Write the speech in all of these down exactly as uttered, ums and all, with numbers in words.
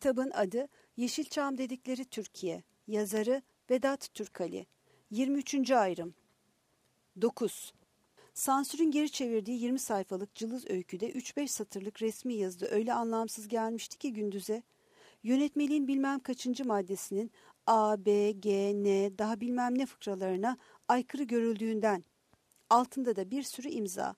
Kitabın adı Yeşilçam Dedikleri Türkiye. Yazarı Vedat Türkali. yirmi üçüncü ayrım. dokuz. Sansürün geri çevirdiği yirmi sayfalık cılız öyküde üç beş satırlık resmi yazıda öyle anlamsız gelmişti ki Gündüz'e, yönetmeliğin bilmem kaçıncı maddesinin A, B, G, N daha bilmem ne fıkralarına aykırı görüldüğünden, altında da bir sürü imza.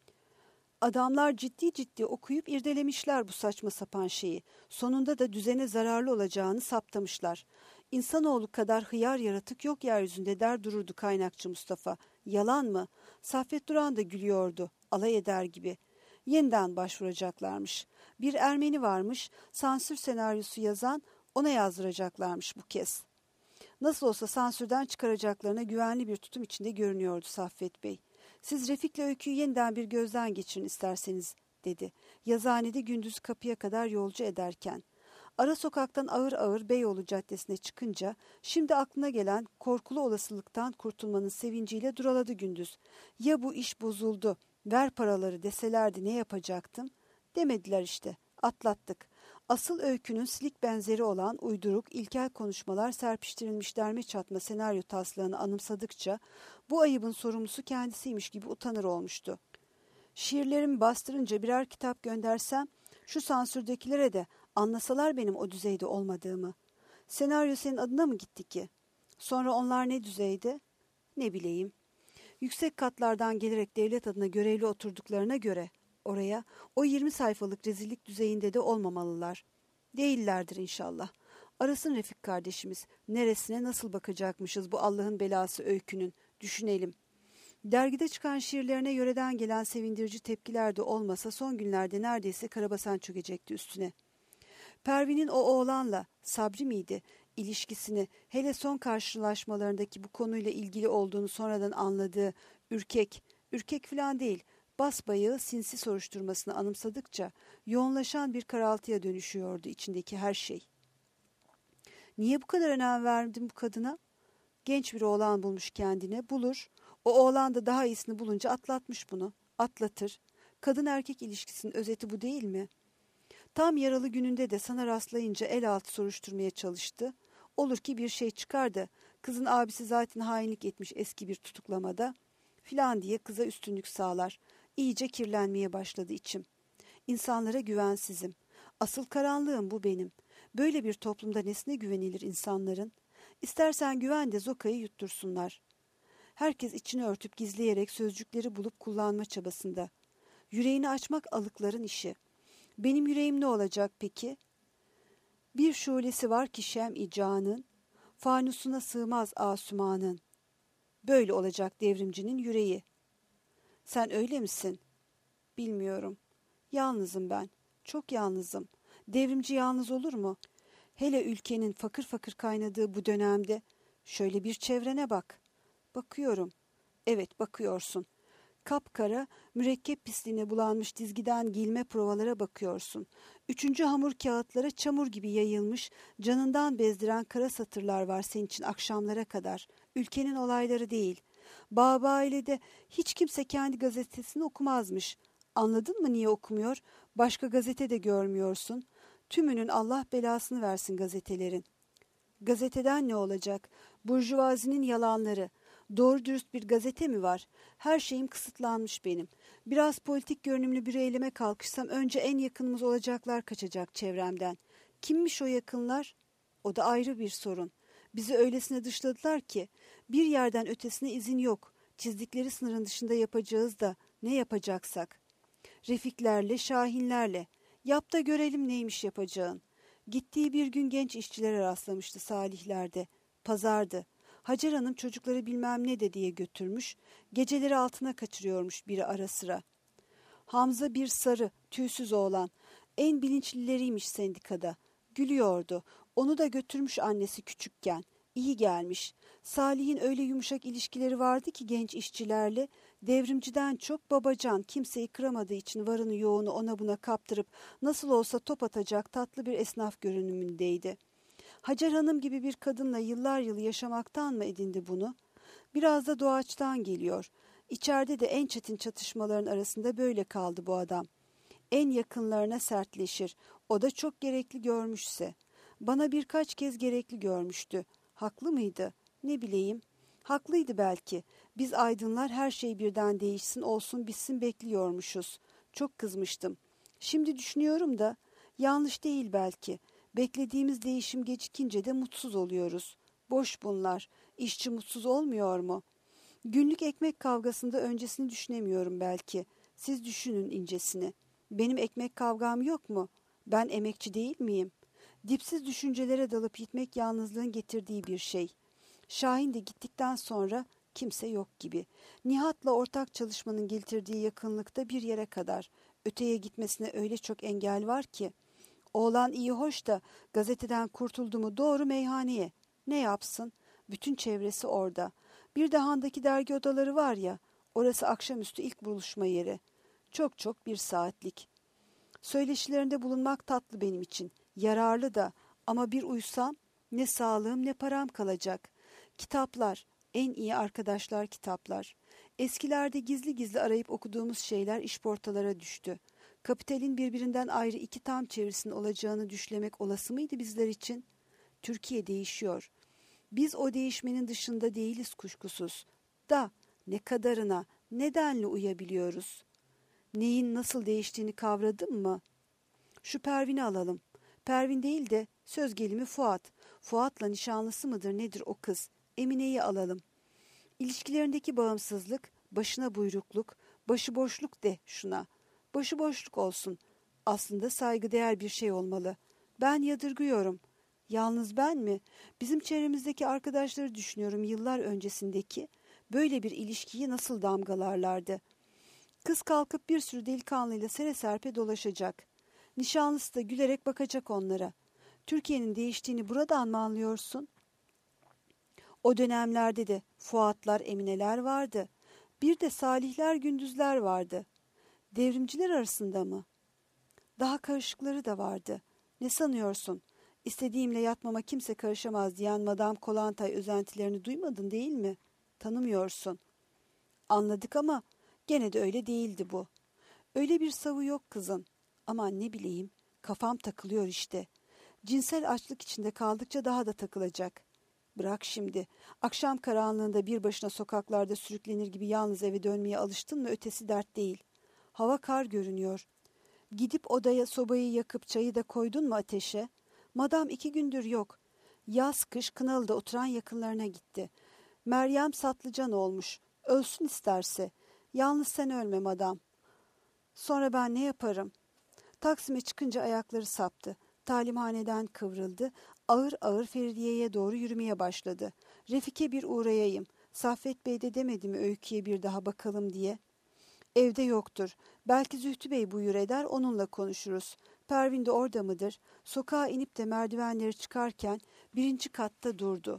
Adamlar ciddi ciddi okuyup irdelemişler bu saçma sapan şeyi. Sonunda da düzene zararlı olacağını saptamışlar. İnsanoğlu kadar hıyar yaratık yok yeryüzünde der dururdu kaynakçı Mustafa. Yalan mı? Saffet Duran da gülüyordu, alay eder gibi. Yeniden başvuracaklarmış. Bir Ermeni varmış, sansür senaryosu yazan, ona yazdıracaklarmış bu kez. Nasıl olsa sansürden çıkaracaklarına güvenli bir tutum içinde görünüyordu Saffet Bey. Siz Refik'le öyküyü yeniden bir gözden geçirin isterseniz, dedi. Yazıhanede Gündüz kapıya kadar yolcu ederken. Ara sokaktan ağır ağır Beyoğlu Caddesi'ne çıkınca, şimdi aklına gelen korkulu olasılıktan kurtulmanın sevinciyle duraladı Gündüz. Ya bu iş bozuldu, ver paraları deselerdi ne yapacaktım? Demediler işte, atlattık. Asıl öykünün silik benzeri olan uyduruk, ilkel konuşmalar serpiştirilmiş derme çatma senaryo taslağını anımsadıkça bu ayıbın sorumlusu kendisiymiş gibi utanır olmuştu. Şiirlerimi bastırınca birer kitap göndersem şu sansürdekilere de anlasalar benim o düzeyde olmadığımı. Senaryo senin adına mı gitti ki? Sonra onlar ne düzeyde? Ne bileyim. Yüksek katlardan gelerek devlet adına görevli oturduklarına göre oraya o yirmi sayfalık rezillik düzeyinde de olmamalılar. Değillerdir inşallah. Arasın Refik kardeşimiz. Neresine nasıl bakacakmışız bu Allah'ın belası öykünün. Düşünelim. Dergide çıkan şiirlerine yöreden gelen sevindirici tepkiler de olmasa son günlerde neredeyse karabasan çökecekti üstüne. Pervin'in o oğlanla, Sabri miydi, ilişkisini, hele son karşılaşmalarındaki bu konuyla ilgili olduğunu sonradan anladığı ürkek, ürkek falan değil, basbayağı sinsi soruşturmasını anımsadıkça yoğunlaşan bir karaltıya dönüşüyordu içindeki her şey. Niye bu kadar önem verdim bu kadına? Genç bir oğlan bulmuş kendine, bulur. O oğlan da daha iyisini bulunca atlatmış bunu. Atlatır. Kadın erkek ilişkisinin özeti bu değil mi? Tam yaralı gününde de sana rastlayınca el altı soruşturmaya çalıştı. Olur ki bir şey çıkar da kızın abisi zaten hainlik etmiş eski bir tutuklamada filan diye kıza üstünlük sağlar. İyice kirlenmeye başladı içim. İnsanlara güvensizim. Asıl karanlığım bu benim. Böyle bir toplumda nesine güvenilir insanların? İstersen güven de zokayı yuttursunlar. Herkes içini örtüp gizleyerek sözcükleri bulup kullanma çabasında. Yüreğini açmak alıkların işi. Benim yüreğim ne olacak peki? Bir şulesi var ki şem-i canın, fanusuna sığmaz asumanın. Böyle olacak devrimcinin yüreği. Sen öyle misin? Bilmiyorum. Yalnızım ben. Çok yalnızım. Devrimci yalnız olur mu? Hele ülkenin fakir fakir kaynadığı bu dönemde. Şöyle bir çevrene bak. Bakıyorum. Evet, bakıyorsun. Kapkara, mürekkep pisliğine bulanmış dizgiden giyilme provalara bakıyorsun. Üçüncü hamur kağıtlara çamur gibi yayılmış, canından bezdiren kara satırlar var senin için akşamlara kadar. Ülkenin olayları değil. Bağ-Aile'de hiç kimse kendi gazetesini okumazmış. Anladın mı niye okumuyor? Başka gazete de görmüyorsun. Tümünün Allah belasını versin gazetelerin. Gazeteden ne olacak? Burjuvazinin yalanları. Doğru dürüst bir gazete mi var? Her şeyim kısıtlanmış benim. Biraz politik görünümlü bir eyleme kalkışsam önce en yakınımız olacaklar kaçacak çevremden. Kimmiş o yakınlar? O da ayrı bir sorun. Bizi öylesine dışladılar ki bir yerden ötesine izin yok. Çizdikleri sınırın dışında yapacağız da ne yapacaksak. Refiklerle, Şahinlerle. Yap da görelim neymiş yapacağın. Gittiği bir gün genç işçilere rastlamıştı Salihler'de. Pazardı. Hacer Hanım çocukları bilmem ne de diye götürmüş, geceleri altına kaçırıyormuş biri ara sıra. Hamza bir sarı, tüysüz oğlan, en bilinçlileriymiş sendikada. Gülüyordu, onu da götürmüş annesi küçükken. İyi gelmiş. Salih'in öyle yumuşak ilişkileri vardı ki genç işçilerle, devrimciden çok babacan kimseyi kıramadığı için varını yoğunu ona buna kaptırıp nasıl olsa top atacak tatlı bir esnaf görünümündeydi. Hacer Hanım gibi bir kadınla yıllar yılı yaşamaktan mı edindi bunu? Biraz da doğaçtan geliyor. İçeride de en çetin çatışmaların arasında böyle kaldı bu adam. En yakınlarına sertleşir. O da çok gerekli görmüşse. Bana birkaç kez gerekli görmüştü. Haklı mıydı? Ne bileyim. Haklıydı belki. Biz aydınlar her şey birden değişsin, olsun, bitsin bekliyormuşuz. Çok kızmıştım. Şimdi düşünüyorum da yanlış değil belki. Beklediğimiz değişim gecikince de mutsuz oluyoruz. Boş bunlar. İşçi mutsuz olmuyor mu? Günlük ekmek kavgasında öncesini düşünemiyorum belki. Siz düşünün incesini. Benim ekmek kavgam yok mu? Ben emekçi değil miyim? Dipsiz düşüncelere dalıp gitmek yalnızlığın getirdiği bir şey. Şahin de gittikten sonra kimse yok gibi. Nihat'la ortak çalışmanın getirdiği yakınlıkta bir yere kadar. Öteye gitmesine öyle çok engel var ki. Oğlan iyi hoş da gazeteden kurtuldu mu doğru meyhaneye. Ne yapsın? Bütün çevresi orada. Bir de handaki dergi odaları var ya, orası akşamüstü ilk buluşma yeri. Çok çok bir saatlik. Söyleşilerinde bulunmak tatlı benim için. Yararlı da, ama bir uysam ne sağlığım ne param kalacak. Kitaplar, en iyi arkadaşlar kitaplar. Eskilerde gizli gizli arayıp okuduğumuz şeyler işportalara düştü. Kapitalin birbirinden ayrı iki tam çevirisinin olacağını düşlemek olası mıydı bizler için? Türkiye değişiyor. Biz o değişmenin dışında değiliz kuşkusuz. Da ne kadarına, nedenle uyabiliyoruz? Neyin nasıl değiştiğini kavradın mı? Şu Pervin'i alalım. Pervin değil de söz gelimi Fuat. Fuat'la nişanlısı mıdır nedir o kız? Emine'yi alalım. İlişkilerindeki bağımsızlık, başına buyrukluk, başıboşluk de şuna. Başıboşluk olsun. Aslında saygıdeğer bir şey olmalı. Ben yadırgıyorum. Yalnız ben mi? Bizim çevremizdeki arkadaşları düşünüyorum yıllar öncesindeki. Böyle bir ilişkiyi nasıl damgalarlardı? Kız kalkıp bir sürü delikanlıyla sere serpe dolaşacak. Nişanlısı da gülerek bakacak onlara. Türkiye'nin değiştiğini buradan mı anlıyorsun? O dönemlerde de Fuatlar, Emineler vardı. Bir de Salihler, Gündüzler vardı. Devrimciler arasında mı? Daha karışıkları da vardı. Ne sanıyorsun? İstediğimle yatmama kimse karışamaz diyen Madame Kolantay özentilerini duymadın değil mi? Tanımıyorsun. Anladık ama gene de öyle değildi bu. Öyle bir savı yok kızın. Aman ne bileyim, kafam takılıyor işte. Cinsel açlık içinde kaldıkça daha da takılacak. Bırak şimdi. Akşam karanlığında bir başına sokaklarda sürüklenir gibi yalnız eve dönmeye alıştın mı ötesi dert değil. Hava kar görünüyor. Gidip odaya sobayı yakıp çayı da koydun mu ateşe? Madam iki gündür yok. Yaz kış Kınalı'da oturan yakınlarına gitti. Meryem Satlıcan olmuş. Ölsün isterse. Yalnız sen ölme madam. Sonra ben ne yaparım? Taksim'e çıkınca ayakları saptı. Talimhaneden kıvrıldı. Ağır ağır Feridiye'ye doğru yürümeye başladı. Refike bir uğrayayım. Saffet Bey de demedi mi Öykü'ye bir daha bakalım diye. Evde yoktur. Belki Zühtü Bey buyur eder, onunla konuşuruz. Pervin de orada mıdır? Sokağa inip de merdivenleri çıkarken birinci katta durdu.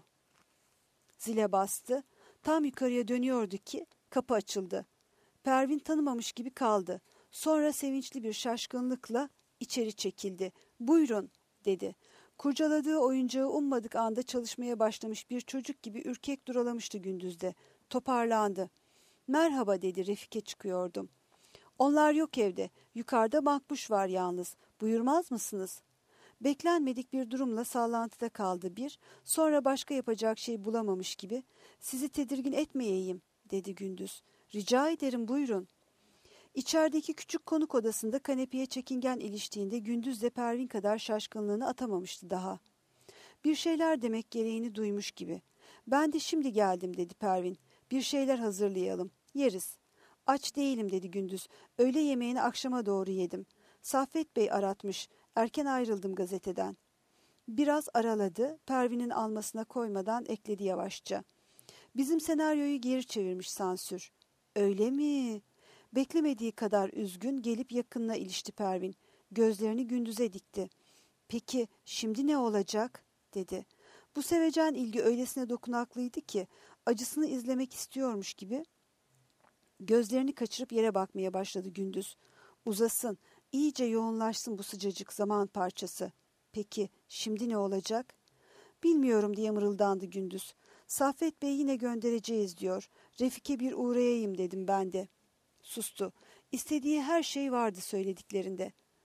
Zile bastı. Tam yukarıya dönüyordu ki kapı açıldı. Pervin tanımamış gibi kaldı. Sonra sevinçli bir şaşkınlıkla içeri çekildi. Buyurun dedi. Kurcaladığı oyuncağı ummadık anda çalışmaya başlamış bir çocuk gibi ürkek duralamıştı gündüzde. Toparlandı. Merhaba dedi, Refike çıkıyordum. Onlar yok evde. Yukarıda Makbuş var yalnız. Buyurmaz mısınız? Beklenmedik bir durumla sallantıda kaldı bir. Sonra başka yapacak şey bulamamış gibi. Sizi tedirgin etmeyeyim dedi gündüz. Rica ederim buyurun. İçerideki küçük konuk odasında kanepeye çekingen iliştiğinde Gündüz'le Pervin kadar şaşkınlığını atamamıştı daha. Bir şeyler demek gereğini duymuş gibi. Ben de şimdi geldim dedi Pervin. Bir şeyler hazırlayalım. Yeriz. Aç değilim dedi Gündüz. Öğle yemeğini akşama doğru yedim. Saffet Bey aratmış. Erken ayrıldım gazeteden. Biraz araladı. Pervin'in almasına koymadan ekledi yavaşça. Bizim senaryoyu geri çevirmiş sansür. Öyle mi? Beklemediği kadar üzgün gelip yakınına ilişti Pervin. Gözlerini Gündüz'e dikti. Peki şimdi ne olacak? Dedi. Bu sevecen ilgi öylesine dokunaklıydı ki acısını izlemek istiyormuş gibi gözlerini kaçırıp yere bakmaya başladı Gündüz. Uzasın, iyice yoğunlaşsın bu sıcacık zaman parçası. Peki şimdi ne olacak? Bilmiyorum diye mırıldandı Gündüz. Saffet Bey yine göndereceğiz diyor. Refike bir uğrayayım dedim ben de. Sustu. İstediği her şey vardı söylediklerinde.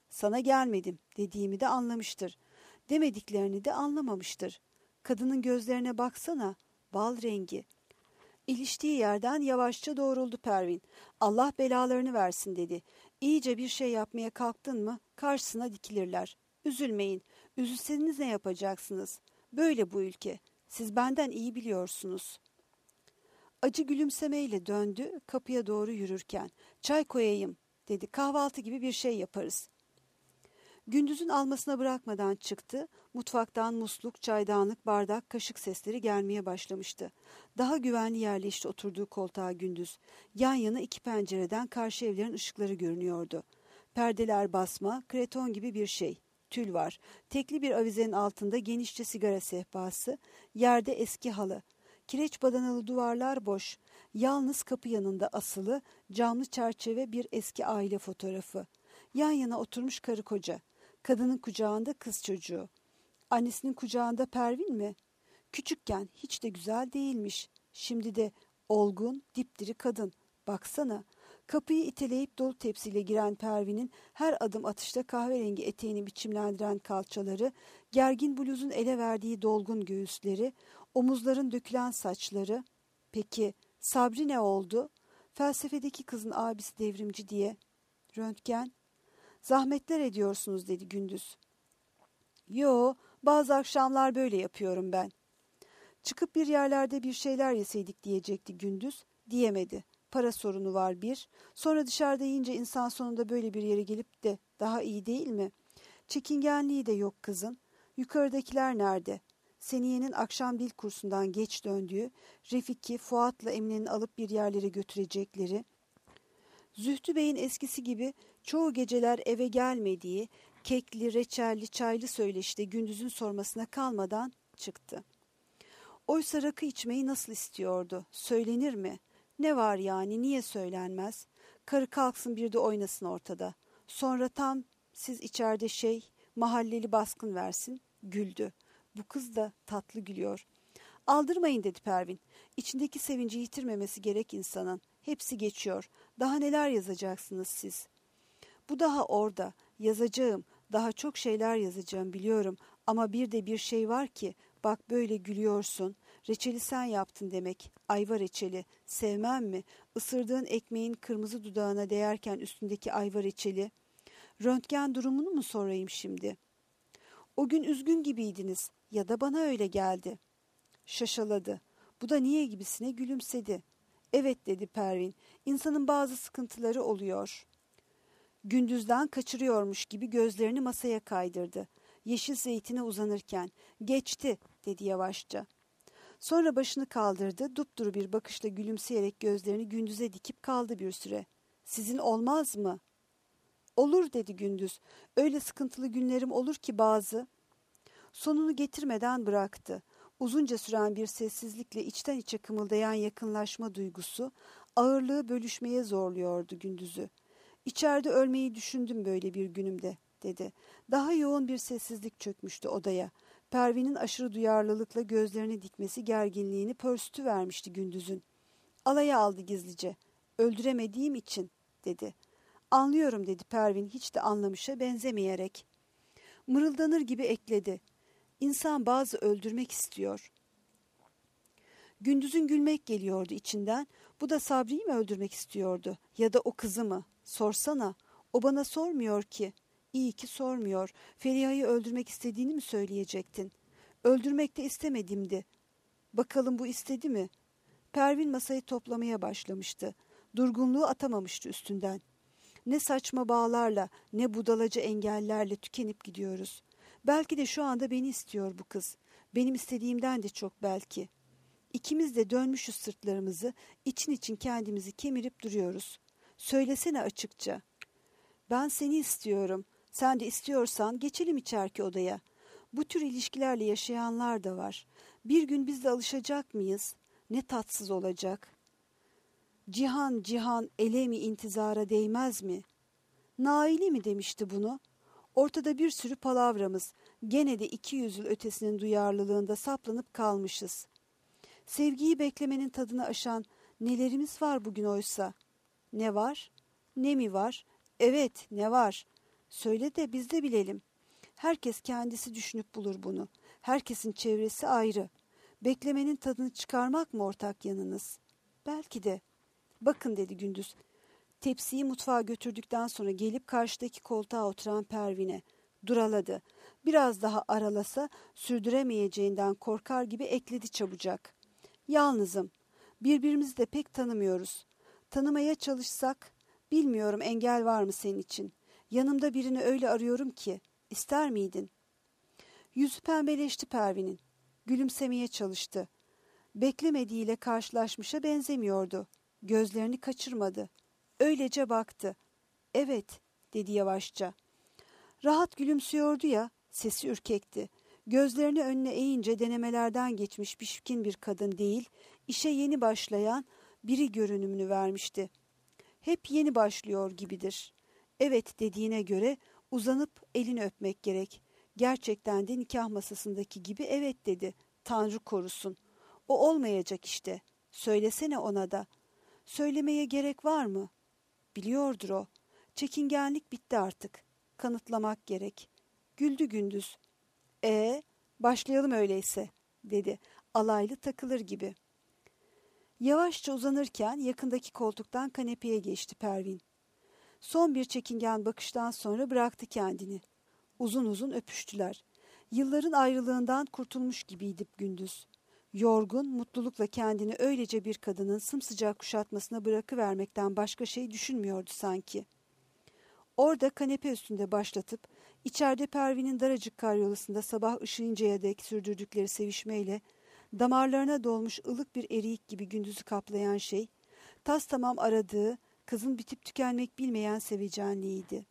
Sana gelmedim dediğimi de anlamıştır. Demediklerini de anlamamıştır. Kadının gözlerine baksana, bal rengi. İliştiği yerden yavaşça doğruldu Pervin. Allah belalarını versin dedi. İyice bir şey yapmaya kalktın mı karşısına dikilirler. Üzülmeyin, üzülseniz ne yapacaksınız? Böyle bu ülke. Siz benden iyi biliyorsunuz. Acı gülümsemeyle döndü kapıya doğru yürürken. Çay koyayım dedi. Kahvaltı gibi bir şey yaparız. Gündüzün almasına bırakmadan çıktı. Mutfaktan musluk, çaydanlık, bardak, kaşık sesleri gelmeye başlamıştı. Daha güvenli yerleşti oturduğu koltuğa Gündüz. Yan yana iki pencereden karşı evlerin ışıkları görünüyordu. Perdeler basma, kreton gibi bir şey. Tül var. Tekli bir avizenin altında genişçe sigara sehpası, yerde eski halı. Kireç badanalı duvarlar boş. Yalnız kapı yanında asılı, camlı çerçeve bir eski aile fotoğrafı. Yan yana oturmuş karı koca. Kadının kucağında kız çocuğu. Annesinin kucağında Pervin mi? Küçükken hiç de güzel değilmiş. Şimdi de olgun, dipdiri kadın. Baksana. Kapıyı iteleyip dolu tepsiyle giren Pervin'in her adım atışta kahverengi eteğini biçimlendiren kalçaları, gergin bluzun ele verdiği dolgun göğüsleri, omuzların dökülen saçları. Peki Sabri ne oldu? Felsefedeki kızın abisi devrimci diye. Röntgen. Zahmetler ediyorsunuz dedi Gündüz. Yo, bazı akşamlar böyle yapıyorum ben. Çıkıp bir yerlerde bir şeyler yeseydik diyecekti Gündüz. Diyemedi. Para sorunu var bir. Sonra dışarıda yiyince insan sonunda böyle bir yere gelip de daha iyi değil mi? Çekingenliği de yok kızın. Yukarıdakiler nerede? Seniye'nin akşam dil kursundan geç döndüğü, Refiki, Fuat'la Emine'nin alıp bir yerlere götürecekleri, Zühtü Bey'in eskisi gibi çoğu geceler eve gelmediği, kekli, reçelli, çaylı söyleşte Gündüz'ün sormasına kalmadan çıktı. Oysa rakı içmeyi nasıl istiyordu? Söylenir mi? Ne var yani, niye söylenmez? Karı kalksın bir de oynasın ortada. Sonra tam siz içeride şey, mahalleli baskın versin, güldü. Bu kız da tatlı gülüyor. Aldırmayın dedi Pervin. İçindeki sevinci yitirmemesi gerek insanın. Hepsi geçiyor. Daha neler yazacaksınız siz? Bu daha orada. Yazacağım. Daha çok şeyler yazacağım biliyorum. Ama bir de bir şey var ki, bak böyle gülüyorsun. Reçeli sen yaptın demek. Ayva reçeli. Sevmem mi? Isırdığın ekmeğin kırmızı dudağına değerken üstündeki ayva reçeli. Röntgen durumunu mu sorayım şimdi? O gün üzgün gibiydiniz. Ya da bana öyle geldi. Şaşaladı. Bu da niye gibisine gülümsedi. Evet dedi Pervin. İnsanın bazı sıkıntıları oluyor. Gündüzden kaçırıyormuş gibi gözlerini masaya kaydırdı. Yeşil zeytine uzanırken. Geçti dedi yavaşça. Sonra başını kaldırdı. Dupduru bir bakışla gülümseyerek gözlerini Gündüz'e dikip kaldı bir süre. Sizin olmaz mı? Olur dedi Gündüz. Öyle sıkıntılı günlerim olur ki bazı. Sonunu getirmeden bıraktı. Uzunca süren bir sessizlikle içten içe kımıldayan yakınlaşma duygusu ağırlığı bölüşmeye zorluyordu Gündüz'ü. İçeride ölmeyi düşündüm böyle bir günümde dedi. Daha yoğun bir sessizlik çökmüştü odaya. Pervin'in aşırı duyarlılıkla gözlerini dikmesi gerginliğini pörsütü vermişti Gündüz'ün. Alaya aldı gizlice. Öldüremediğim için dedi. Anlıyorum dedi Pervin hiç de anlamışa benzemeyerek. Mırıldanır gibi ekledi. İnsan bazı öldürmek istiyor. Gündüz'ün gülmek geliyordu içinden. Bu da Sabri'yi mi öldürmek istiyordu? Ya da o kızı mı? Sorsana. O bana sormuyor ki. İyi ki sormuyor. Feriha'yı öldürmek istediğini mi söyleyecektin? Öldürmek de istemedimdi. Bakalım bu istedi mi? Pervin masayı toplamaya başlamıştı. Durgunluğu atamamıştı üstünden. Ne saçma bağlarla, ne budalaca engellerle tükenip gidiyoruz. Belki de şu anda beni istiyor bu kız. Benim istediğimden de çok belki. İkimiz de dönmüşüz sırtlarımızı, için için kendimizi kemirip duruyoruz. Söylesene açıkça. Ben seni istiyorum. Sen de istiyorsan geçelim içerki odaya. Bu tür ilişkilerle yaşayanlar da var. Bir gün biz de alışacak mıyız? Ne tatsız olacak. Cihan cihan ele mi intizara değmez mi? Naili mi demişti bunu? Ortada bir sürü palavramız, gene de iki yüzyıl ötesinin duyarlılığında saplanıp kalmışız. Sevgiyi beklemenin tadını aşan nelerimiz var bugün oysa? Ne var? Ne mi var? Evet, ne var? Söyle de biz de bilelim. Herkes kendisi düşünüp bulur bunu. Herkesin çevresi ayrı. Beklemenin tadını çıkarmak mı ortak yanınız? Belki de. Bakın dedi Gündüz. Tepsiyi mutfağa götürdükten sonra gelip karşıdaki koltuğa oturan Pervin'e duraladı. Biraz daha aralasa sürdüremeyeceğinden korkar gibi ekledi çabucak. Yalnızım. Birbirimizi de pek tanımıyoruz. Tanımaya çalışsak, bilmiyorum engel var mı senin için? Yanımda birini öyle arıyorum ki. İster miydin? Yüzü pembeleşti Pervin'in. Gülümsemeye çalıştı. Beklemediğiyle karşılaşmışa benzemiyordu. Gözlerini kaçırmadı. Öylece baktı. Evet, dedi yavaşça. Rahat gülümsüyordu ya, sesi ürkekti. Gözlerini önüne eğince denemelerden geçmiş pişkin bir kadın değil, işe yeni başlayan biri görünümünü vermişti. Hep yeni başlıyor gibidir. Evet dediğine göre uzanıp elini öpmek gerek. Gerçekten de nikah masasındaki gibi evet dedi. Tanrı korusun. O olmayacak işte. Söylesene ona da. Söylemeye gerek var mı? Biliyordur o. Çekingenlik bitti artık. Kanıtlamak gerek. Güldü Gündüz. E başlayalım öyleyse, dedi. Alaylı takılır gibi. Yavaşça uzanırken yakındaki koltuktan kanepeye geçti Pervin. Son bir çekingen bakıştan sonra bıraktı kendini. Uzun uzun öpüştüler. Yılların ayrılığından kurtulmuş gibiydi Gündüz. Yorgun, mutlulukla kendini öylece bir kadının sımsıcak kuşatmasına bırakıvermekten başka şey düşünmüyordu sanki. Orada kanepe üstünde başlatıp, içeride Pervin'in daracık karyolasında sabah ışığıncaya dek sürdürdükleri sevişmeyle, damarlarına dolmuş ılık bir eriyik gibi Gündüz'ü kaplayan şey, tas tamam aradığı, kızın bitip tükenmek bilmeyen sevecenliğiydi.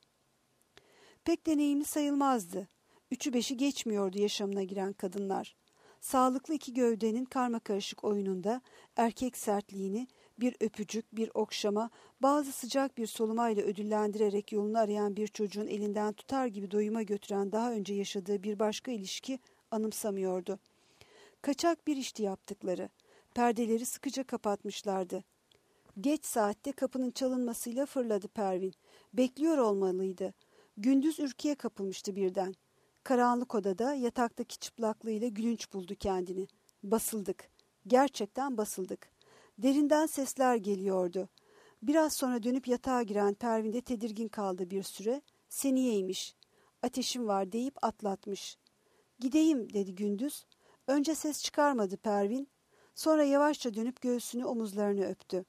Pek deneyimli sayılmazdı. Üçü beşi geçmiyordu yaşamına giren kadınlar. Sağlıklı iki gövdenin karmakarışık oyununda erkek sertliğini bir öpücük, bir okşama, bazı sıcak bir solumayla ödüllendirerek yolunu arayan bir çocuğun elinden tutar gibi doyuma götüren daha önce yaşadığı bir başka ilişki anımsamıyordu. Kaçak bir işti yaptıkları. Perdeleri sıkıca kapatmışlardı. Geç saatte kapının çalınmasıyla fırladı Pervin. Bekliyor olmalıydı. Gündüz ürküye kapılmıştı birden. Karanlık odada yataktaki çıplaklığıyla gülünç buldu kendini. Basıldık. Gerçekten basıldık. Derinden sesler geliyordu. Biraz sonra dönüp yatağa giren Pervin'de tedirgin kaldı bir süre. Seniyeymiş. Ateşim var deyip atlatmış. Gideyim dedi Gündüz. Önce ses çıkarmadı Pervin. Sonra yavaşça dönüp göğsünü omuzlarını öptü.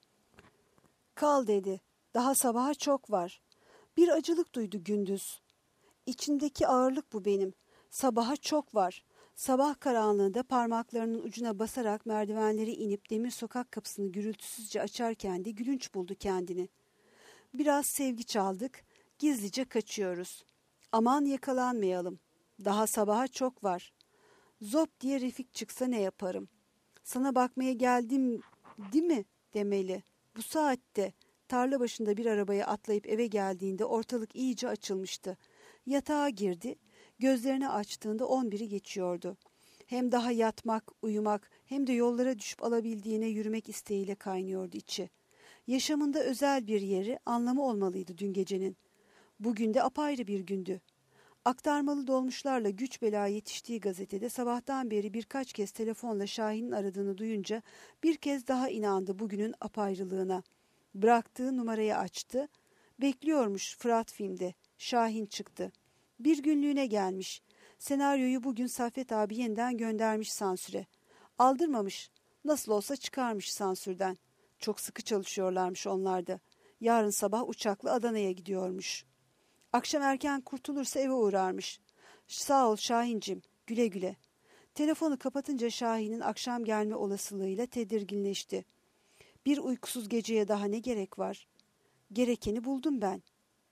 Kal dedi. Daha sabaha çok var. Bir acılık duydu Gündüz. İçindeki ağırlık bu benim. Sabaha çok var. Sabah karanlığında parmaklarının ucuna basarak merdivenleri inip demir sokak kapısını gürültüsüzce açarken de gülünç buldu kendini. Biraz sevgi çaldık, gizlice kaçıyoruz. Aman yakalanmayalım. Daha sabaha çok var. Zop diye Refik çıksa ne yaparım? Sana bakmaya geldim değil mi demeli. Bu saatte tarla başında bir arabaya atlayıp eve geldiğinde ortalık iyice açılmıştı. Yatağa girdi. Gözlerini açtığında on biri geçiyordu. Hem daha yatmak, uyumak hem de yollara düşüp alabildiğine yürümek isteğiyle kaynıyordu içi. Yaşamında özel bir yeri, anlamı olmalıydı dün gecenin. Bugün de apayrı bir gündü. Aktarmalı dolmuşlarla güç bela yetiştiği gazetede sabahtan beri birkaç kez telefonla Şahin'in aradığını duyunca bir kez daha inandı bugünün apayrılığına. Bıraktığı numarayı açtı. Bekliyormuş Fırat filmde. Şahin çıktı. Bir günlüğüne gelmiş. Senaryoyu bugün Saffet abi yeniden göndermiş sansüre. Aldırmamış. Nasıl olsa çıkarmış sansürden. Çok sıkı çalışıyorlarmış onlarda. Yarın sabah uçakla Adana'ya gidiyormuş. Akşam erken kurtulursa eve uğrarmış. Sağ ol Şahincim, güle güle. Telefonu kapatınca Şahin'in akşam gelme olasılığıyla tedirginleşti. Bir uykusuz geceye daha ne gerek var? Gerekeni buldum ben.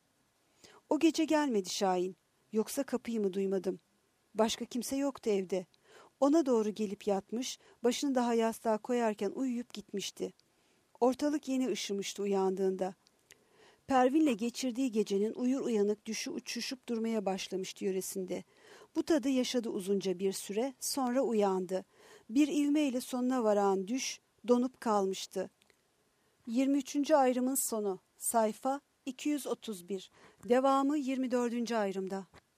O gece gelmedi Şahin. Yoksa kapıyı mı duymadım? Başka kimse yoktu evde. Ona doğru gelip yatmış, başını daha yastığa koyarken uyuyup gitmişti. Ortalık yeni ışımıştı uyandığında. Pervin'le geçirdiği gecenin uyur uyanık düşü uçuşup durmaya başlamıştı yöresinde. Bu tadı yaşadı uzunca bir süre, sonra uyandı. Bir ivmeyle sonuna varan düş donup kalmıştı. yirmi üçüncü ayrımın sonu. Sayfa iki yüz otuz bir. Devamı yirmi dördüncü ayrımda.